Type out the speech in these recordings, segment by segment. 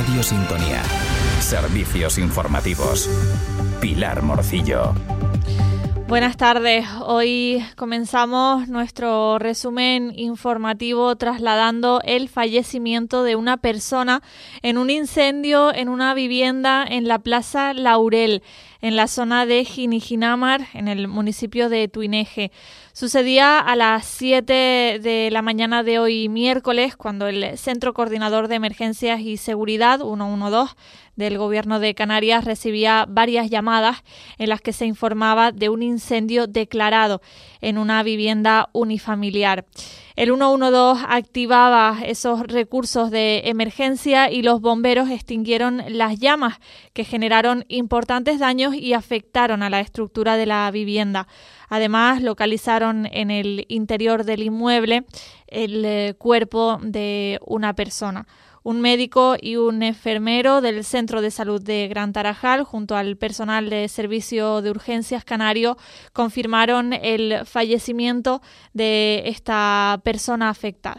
Radio Sintonía. Servicios informativos. Pilar Morcillo. Buenas tardes. Hoy comenzamos nuestro resumen informativo trasladando el fallecimiento de una persona en un incendio en una vivienda en la Plaza Laurel, en la zona de Jinijinamar, en el municipio de Tuineje. Sucedía a las 7 de la mañana de hoy miércoles, cuando el Centro Coordinador de Emergencias y Seguridad, 112, del Gobierno de Canarias recibía varias llamadas en las que se informaba de un incendio declarado en una vivienda unifamiliar. El 112 activaba esos recursos de emergencia y los bomberos extinguieron las llamas que generaron importantes daños y afectaron a la estructura de la vivienda. Además, localizaron en el interior del inmueble el cuerpo de una persona. Un médico y un enfermero del Centro de Salud de Gran Tarajal, junto al personal de Servicio de Urgencias Canario, confirmaron el fallecimiento de esta persona afectada.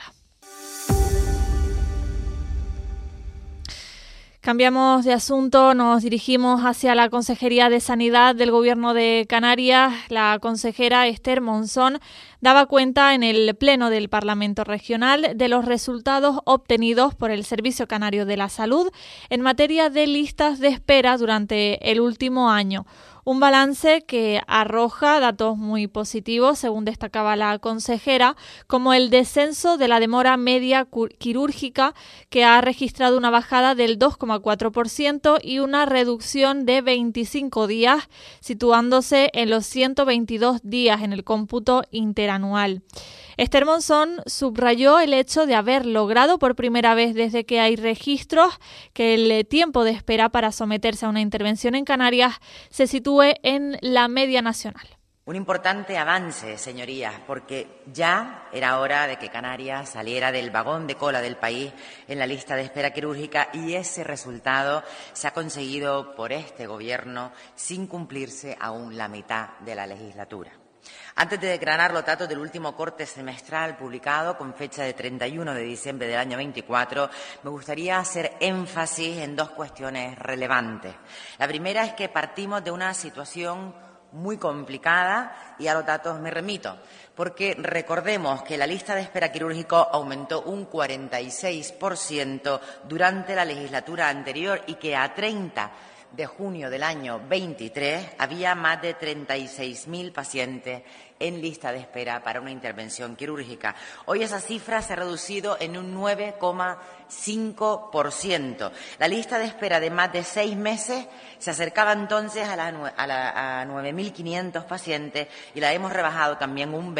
Cambiamos de asunto, nos dirigimos hacia la Consejería de Sanidad del Gobierno de Canarias. La consejera Esther Monzón daba cuenta en el Pleno del Parlamento Regional de los resultados obtenidos por el Servicio Canario de la Salud en materia de listas de espera durante el último año. Un balance que arroja datos muy positivos, según destacaba la consejera, como el descenso de la demora media quirúrgica, que ha registrado una bajada del 2,4% y una reducción de 25 días, situándose en los 122 días en el cómputo interanual. Esther Monzón subrayó el hecho de haber logrado por primera vez desde que hay registros que el tiempo de espera para someterse a una intervención en Canarias se sitúe en la media nacional. Un importante avance, señorías, porque ya era hora de que Canarias saliera del vagón de cola del país en la lista de espera quirúrgica, y ese resultado se ha conseguido por este Gobierno sin cumplirse aún la mitad de la legislatura. Antes de declarar los datos del último corte semestral publicado con fecha de 31 de diciembre del año 24, me gustaría hacer énfasis en dos cuestiones relevantes. La primera es que partimos de una situación muy complicada, y a los datos me remito, porque recordemos que la lista de espera quirúrgica aumentó un 46% durante la legislatura anterior y que a 30 de junio del año 23 había más de 36.000 pacientes en lista de espera para una intervención quirúrgica. Hoy esa cifra se ha reducido en un 9,5%. La lista de espera de más de 6 meses se acercaba entonces a 9.500 pacientes, y la hemos rebajado también un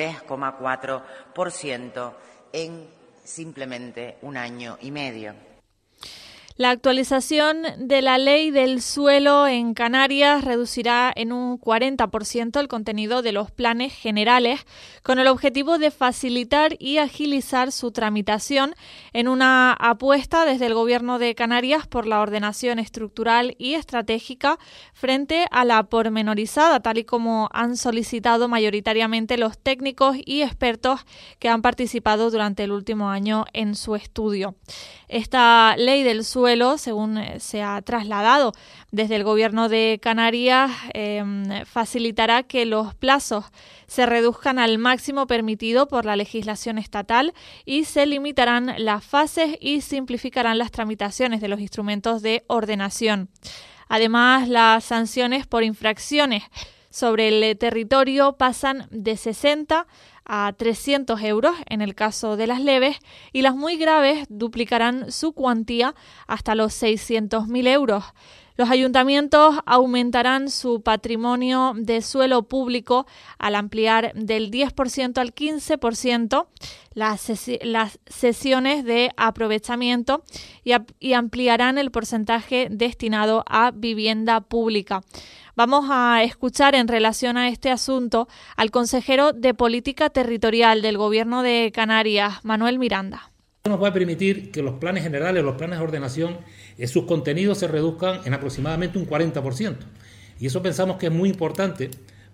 23,4% en simplemente un año y medio. La actualización de la ley del suelo en Canarias reducirá en un 40% el contenido de los planes generales, con el objetivo de facilitar y agilizar su tramitación, en una apuesta desde el Gobierno de Canarias por la ordenación estructural y estratégica frente a la pormenorizada, tal y como han solicitado mayoritariamente los técnicos y expertos que han participado durante el último año en su estudio. Esta ley del suelo, según se ha trasladado desde el Gobierno de Canarias, facilitará que los plazos se reduzcan al máximo permitido por la legislación estatal, y se limitarán las fases y simplificarán las tramitaciones de los instrumentos de ordenación. Además, las sanciones por infracciones sobre el territorio pasan de 60 a 300 euros en el caso de las leves, y las muy graves duplicarán su cuantía hasta los 600.000 euros. Los ayuntamientos aumentarán su patrimonio de suelo público al ampliar del 10% al 15% las sesiones de aprovechamiento, y ampliarán el porcentaje destinado a vivienda pública. Vamos a escuchar en relación a este asunto al consejero de Política Territorial del Gobierno de Canarias, Manuel Miranda. Nos va a permitir que los planes generales, los planes de ordenación, sus contenidos se reduzcan en aproximadamente un 40%. Y eso pensamos que es muy importante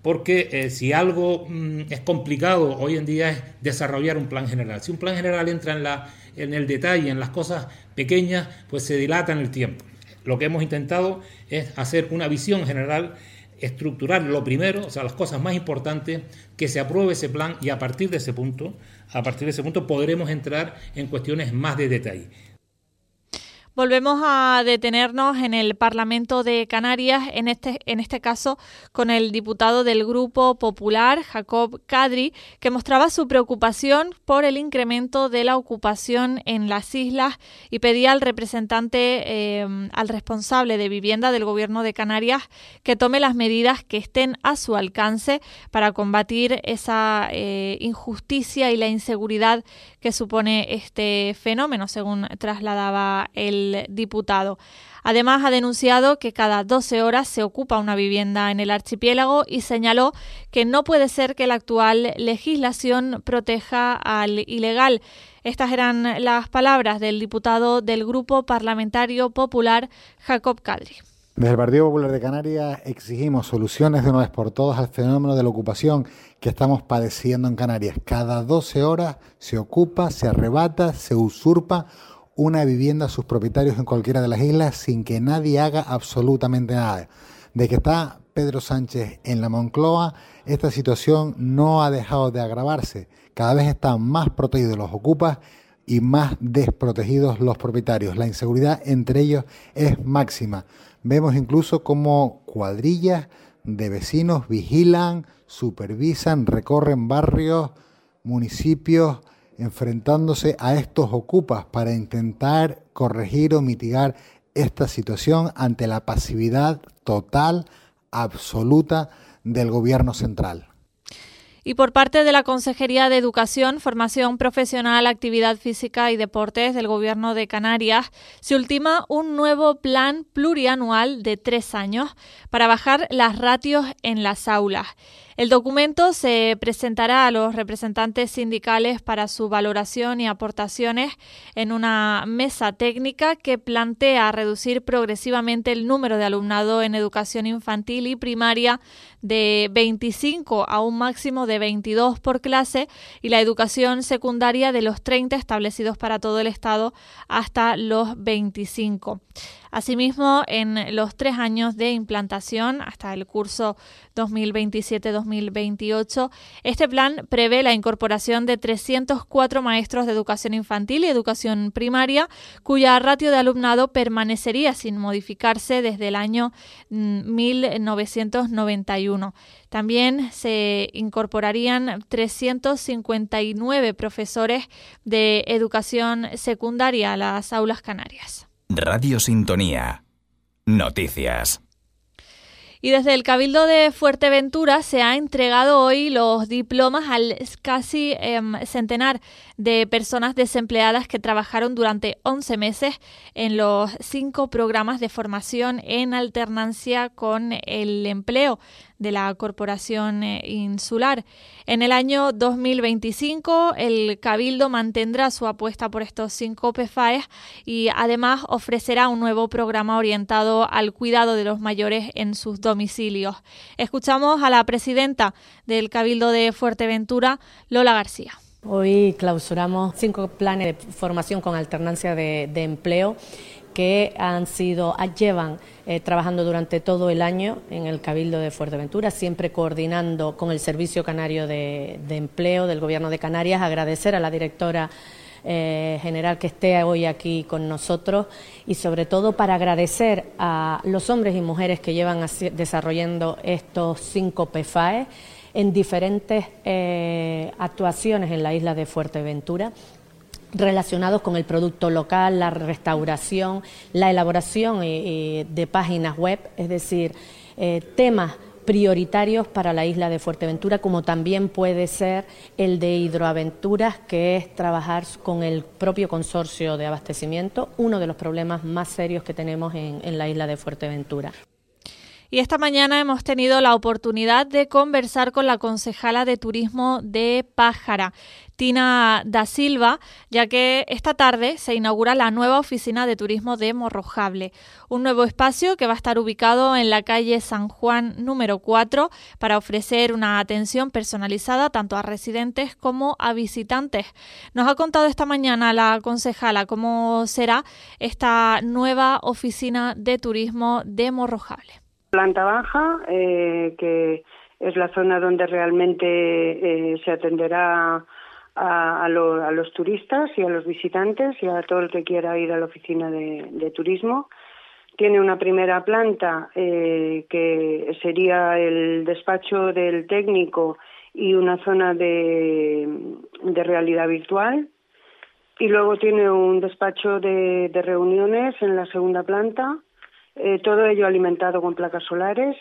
porque si algo es complicado hoy en día es desarrollar un plan general. Si un plan general entra en el detalle, en las cosas pequeñas, pues se dilata en el tiempo. Lo que hemos intentado es hacer una visión general, estructurar lo primero, o sea, las cosas más importantes, que se apruebe ese plan, y a partir de ese punto podremos entrar en cuestiones más de detalle. Volvemos a detenernos en el Parlamento de Canarias, en este caso con el diputado del Grupo Popular, Jacob Kadri, que mostraba su preocupación por el incremento de la ocupación en las islas y pedía al al responsable de vivienda del Gobierno de Canarias que tome las medidas que estén a su alcance para combatir esa injusticia y la inseguridad que supone este fenómeno, según trasladaba el diputado. Además, ha denunciado que cada 12 horas se ocupa una vivienda en el archipiélago y señaló que no puede ser que la actual legislación proteja al ilegal. Estas eran las palabras del diputado del Grupo Parlamentario Popular, Jacob Kadri. Desde el Partido Popular de Canarias exigimos soluciones de una vez por todas al fenómeno de la ocupación que estamos padeciendo en Canarias. Cada 12 horas se ocupa, se arrebata, se usurpa una vivienda a sus propietarios en cualquiera de las islas sin que nadie haga absolutamente nada. De que está Pedro Sánchez en la Moncloa, esta situación no ha dejado de agravarse. Cada vez están más protegidos los ocupas y más desprotegidos los propietarios. La inseguridad entre ellos es máxima. Vemos incluso cómo cuadrillas de vecinos vigilan, supervisan, recorren barrios, municipios, enfrentándose a estos ocupas para intentar corregir o mitigar esta situación ante la pasividad total, absoluta del Gobierno central. Y por parte de la Consejería de Educación, Formación Profesional, Actividad Física y Deportes del Gobierno de Canarias, se ultima un nuevo plan plurianual de 3 años para bajar las ratios en las aulas. El documento se presentará a los representantes sindicales para su valoración y aportaciones en una mesa técnica que plantea reducir progresivamente el número de alumnado en educación infantil y primaria de 25 a un máximo de 22 por clase y la educación secundaria de los 30 establecidos para todo el Estado hasta los 25. Asimismo, en los 3 años de implantación hasta el curso 2027-2028, este plan prevé la incorporación de 304 maestros de educación infantil y educación primaria, cuya ratio de alumnado permanecería sin modificarse desde el año 1991. También se incorporarían 359 profesores de educación secundaria a las aulas canarias. Radio Sintonía. Noticias. Y desde el Cabildo de Fuerteventura se ha entregado hoy los diplomas al casi centenar de personas desempleadas que trabajaron durante 11 meses en los 5 programas de formación en alternancia con el empleo de la Corporación Insular. En el año 2025, el Cabildo mantendrá su apuesta por estos 5 PFAES y además ofrecerá un nuevo programa orientado al cuidado de los mayores en sus domicilios. Escuchamos a la presidenta del Cabildo de Fuerteventura, Lola García. Hoy clausuramos 5 planes de formación con alternancia de empleo que llevan trabajando durante todo el año en el Cabildo de Fuerteventura, siempre coordinando con el Servicio Canario de Empleo del Gobierno de Canarias. Agradecer a la directora general que esté hoy aquí con nosotros y sobre todo para agradecer a los hombres y mujeres que llevan desarrollando estos 5 PFAE en diferentes actuaciones en la isla de Fuerteventura, relacionados con el producto local, la restauración, la elaboración de páginas web, es decir, temas prioritarios para la isla de Fuerteventura, como también puede ser el de hidroaventuras, que es trabajar con el propio consorcio de abastecimiento, uno de los problemas más serios que tenemos en la isla de Fuerteventura. Y esta mañana hemos tenido la oportunidad de conversar con la concejala de Turismo de Pájara, Tina da Silva, ya que esta tarde se inaugura la nueva oficina de turismo de Morrojable, un nuevo espacio que va a estar ubicado en la calle San Juan número 4 para ofrecer una atención personalizada tanto a residentes como a visitantes. Nos ha contado esta mañana la concejala cómo será esta nueva oficina de turismo de Morrojable. Planta baja, que es la zona donde realmente se atenderá a los turistas y a los visitantes y a todo el que quiera ir a la oficina de turismo. Tiene una primera planta que sería el despacho del técnico y una zona de realidad virtual. Y luego tiene un despacho de reuniones en la segunda planta, todo ello alimentado con placas solares,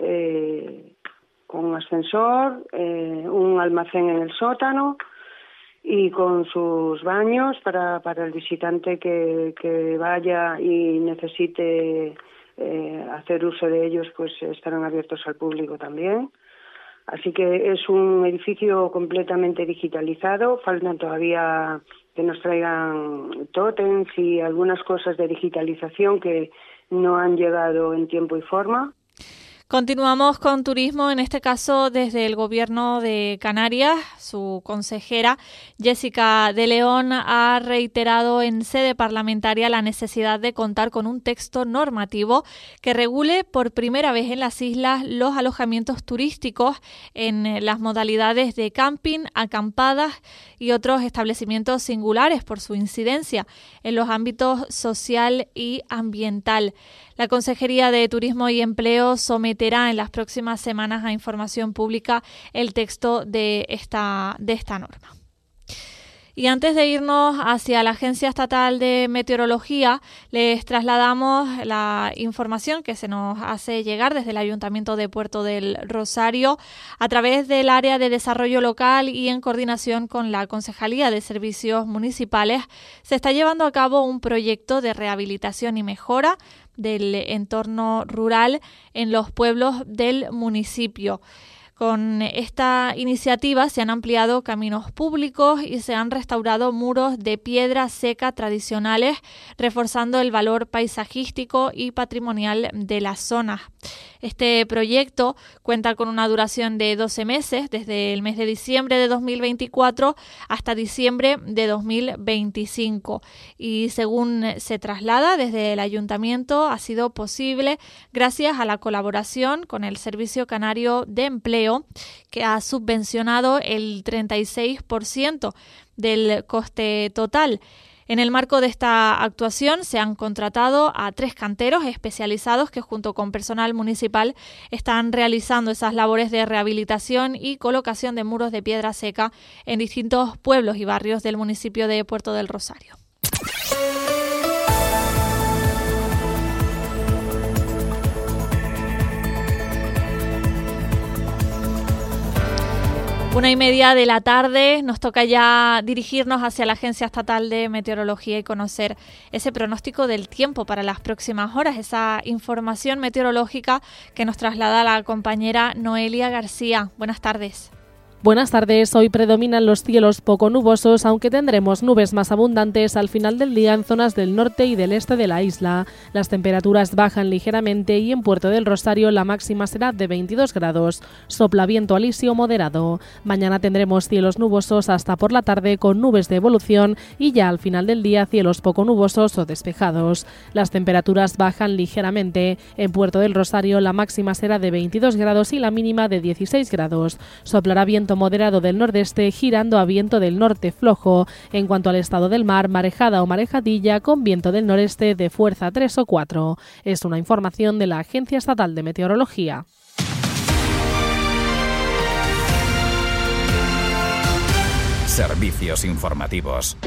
con un ascensor, un almacén en el sótano y con sus baños para el visitante que vaya y necesite hacer uso de ellos, pues estarán abiertos al público también. Así que es un edificio completamente digitalizado. Faltan todavía que nos traigan tótems y algunas cosas de digitalización que no han llegado en tiempo y forma. Continuamos con turismo, en este caso desde el Gobierno de Canarias. Su consejera Jessica de León ha reiterado en sede parlamentaria la necesidad de contar con un texto normativo que regule por primera vez en las islas los alojamientos turísticos en las modalidades de camping, acampadas y otros establecimientos singulares por su incidencia en los ámbitos social y ambiental. La Consejería de Turismo y Empleo someterá en las próximas semanas a información pública el texto de esta norma. Y antes de irnos hacia la Agencia Estatal de Meteorología, les trasladamos la información que se nos hace llegar desde el Ayuntamiento de Puerto del Rosario a través del Área de Desarrollo Local y en coordinación con la Concejalía de Servicios Municipales. Se está llevando a cabo un proyecto de rehabilitación y mejora del entorno rural en los pueblos del municipio. Con esta iniciativa se han ampliado caminos públicos y se han restaurado muros de piedra seca tradicionales, reforzando el valor paisajístico y patrimonial de las zonas. Este proyecto cuenta con una duración de 12 meses, desde el mes de diciembre de 2024 hasta diciembre de 2025. Y según se traslada desde el Ayuntamiento, ha sido posible gracias a la colaboración con el Servicio Canario de Empleo, que ha subvencionado el 36% del coste total. En el marco de esta actuación se han contratado a 3 canteros especializados que junto con personal municipal están realizando esas labores de rehabilitación y colocación de muros de piedra seca en distintos pueblos y barrios del municipio de Puerto del Rosario. Una y media de la tarde, nos toca ya dirigirnos hacia la Agencia Estatal de Meteorología y conocer ese pronóstico del tiempo para las próximas horas, esa información meteorológica que nos traslada la compañera Noelia García. Buenas tardes. Buenas tardes. Hoy predominan los cielos poco nubosos, aunque tendremos nubes más abundantes al final del día en zonas del norte y del este de la isla. Las temperaturas bajan ligeramente y en Puerto del Rosario la máxima será de 22 grados. Sopla viento alisio moderado. Mañana tendremos cielos nubosos hasta por la tarde con nubes de evolución y ya al final del día cielos poco nubosos o despejados. Las temperaturas bajan ligeramente. En Puerto del Rosario la máxima será de 22 grados y la mínima de 16 grados. Soplará viento moderado del nordeste girando a viento del norte flojo. En cuanto al estado del mar, marejada o marejadilla con viento del noreste de fuerza 3 o 4. Es una información de la Agencia Estatal de Meteorología. Servicios informativos.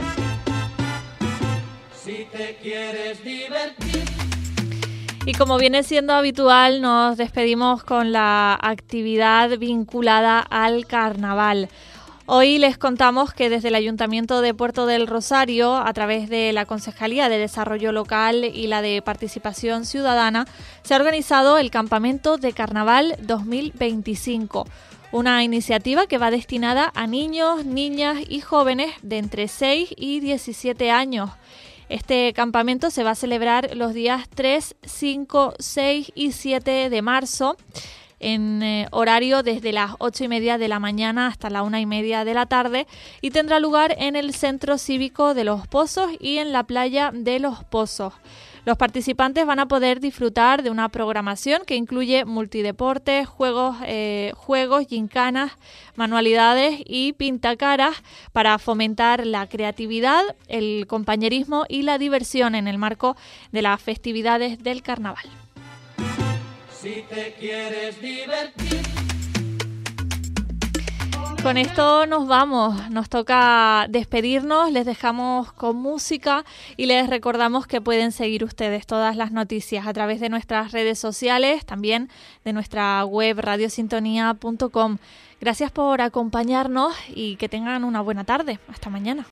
Si te quieres divertir. Y como viene siendo habitual, nos despedimos con la actividad vinculada al carnaval. Hoy les contamos que desde el Ayuntamiento de Puerto del Rosario, a través de la Concejalía de Desarrollo Local y la de Participación Ciudadana, se ha organizado el Campamento de Carnaval 2025, una iniciativa que va destinada a niños, niñas y jóvenes de entre 6 y 17 años. Este campamento se va a celebrar los días 3, 5, 6 y 7 de marzo, en horario desde las 8:30 de la mañana hasta la 1:30 de la tarde, y tendrá lugar en el Centro Cívico de Los Pozos y en la playa de Los Pozos. Los participantes van a poder disfrutar de una programación que incluye multideportes, juegos, gincanas, manualidades y pintacaras para fomentar la creatividad, el compañerismo y la diversión en el marco de las festividades del carnaval. Si te quieres divertir. Con esto nos vamos, nos toca despedirnos, les dejamos con música y les recordamos que pueden seguir ustedes todas las noticias a través de nuestras redes sociales, también de nuestra web radiosintonía.com. Gracias por acompañarnos y que tengan una buena tarde. Hasta mañana.